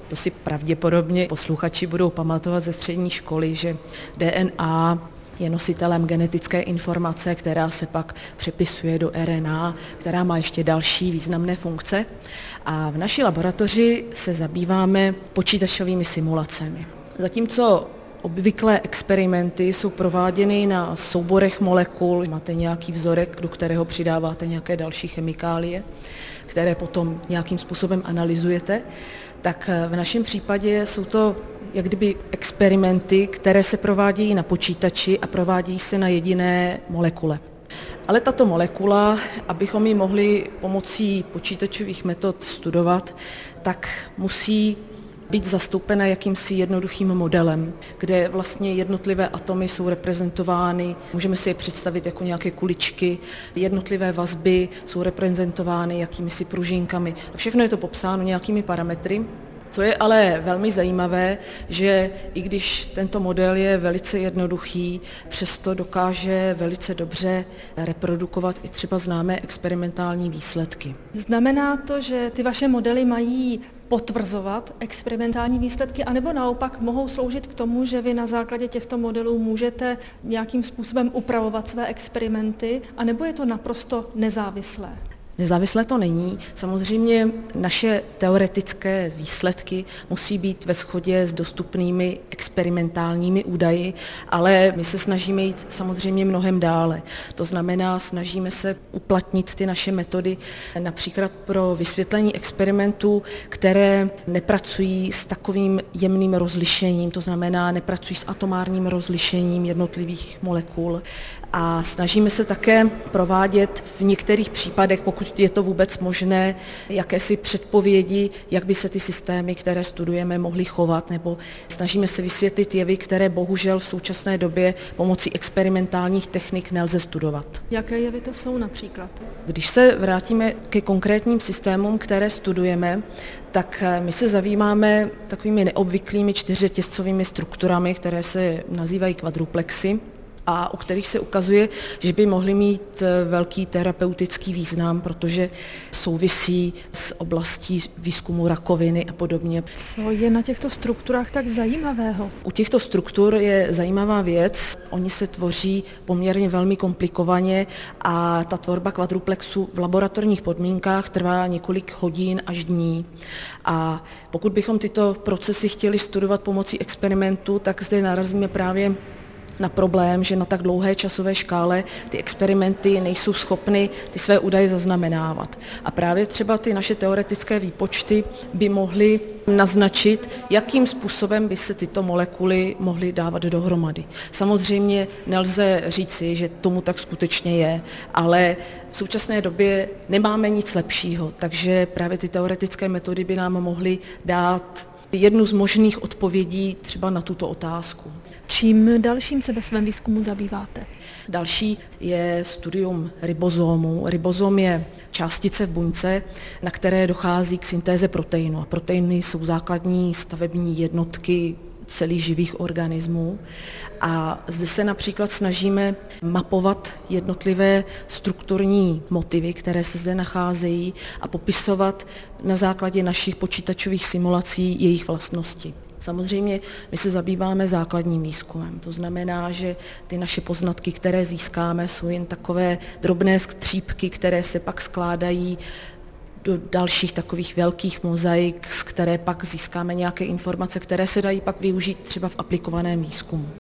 To si pravděpodobně posluchači budou pamatovat ze střední školy, že DNA je nositelem genetické informace, která se pak přepisuje do RNA, která má ještě další významné funkce. A v naší laboratoři se zabýváme počítačovými simulacemi. Zatímco obvyklé experimenty jsou prováděny na souborech molekul, máte nějaký vzorek, do kterého přidáváte nějaké další chemikálie, které potom nějakým způsobem analyzujete, tak v našem případě jsou to jak kdyby experimenty, které se provádějí na počítači a provádějí se na jediné molekule. Ale tato molekula, abychom ji mohli pomocí počítačových metod studovat, tak musí být zastoupena jakýmsi jednoduchým modelem, kde vlastně jednotlivé atomy jsou reprezentovány, můžeme si je představit jako nějaké kuličky, jednotlivé vazby jsou reprezentovány jakýmisi pružinkami. A všechno je to popsáno nějakými parametry. Co je ale velmi zajímavé, že i když tento model je velice jednoduchý, přesto dokáže velice dobře reprodukovat i třeba známé experimentální výsledky. Znamená to, že ty vaše modely mají potvrzovat experimentální výsledky, anebo naopak mohou sloužit k tomu, že vy na základě těchto modelů můžete nějakým způsobem upravovat své experimenty, anebo je to naprosto nezávislé? Nezávislé to není. Samozřejmě naše teoretické výsledky musí být ve shodě s dostupnými experimentálními údaji, ale my se snažíme jít samozřejmě mnohem dále. To znamená, snažíme se uplatnit ty naše metody například pro vysvětlení experimentů, které nepracují s takovým jemným rozlišením, to znamená, nepracují s atomárním rozlišením jednotlivých molekul. A snažíme se také provádět v některých případech, pokud je to vůbec možné, jakési předpovědi, jak by se ty systémy, které studujeme, mohly chovat, nebo snažíme se vysvětlit jevy, které bohužel v současné době pomocí experimentálních technik nelze studovat. Jaké jevy to jsou například? Když se vrátíme ke konkrétním systémům, které studujeme, tak my se zabýváme takovými neobvyklými čtyřetězcovými strukturami, které se nazývají kvadruplexy, a u kterých se ukazuje, že by mohly mít velký terapeutický význam, protože souvisí s oblastí výzkumu rakoviny a podobně. Co je na těchto strukturách tak zajímavého? U těchto struktur je zajímavá věc, oni se tvoří poměrně velmi komplikovaně a ta tvorba kvadruplexu v laboratorních podmínkách trvá několik hodin až dní. A pokud bychom tyto procesy chtěli studovat pomocí experimentu, tak zde narazíme právě na problém, že na tak dlouhé časové škále ty experimenty nejsou schopny ty své údaje zaznamenávat. A právě třeba ty naše teoretické výpočty by mohly naznačit, jakým způsobem by se tyto molekuly mohly dávat dohromady. Samozřejmě nelze říci, že tomu tak skutečně je, ale v současné době nemáme nic lepšího, takže právě ty teoretické metody by nám mohly dát jednu z možných odpovědí třeba na tuto otázku. Čím dalším se ve svém výzkumu zabýváte? Další je studium ribozomu. Ribozom je částice v buňce, na které dochází k syntéze proteinu. A proteiny jsou základní stavební jednotky celých živých organismů. A zde se například snažíme mapovat jednotlivé strukturní motivy, které se zde nacházejí, a popisovat na základě našich počítačových simulací jejich vlastnosti. Samozřejmě my se zabýváme základním výzkumem, to znamená, že ty naše poznatky, které získáme, jsou jen takové drobné skřípky, které se pak skládají do dalších takových velkých mozaik, z které pak získáme nějaké informace, které se dají pak využít třeba v aplikovaném výzkumu.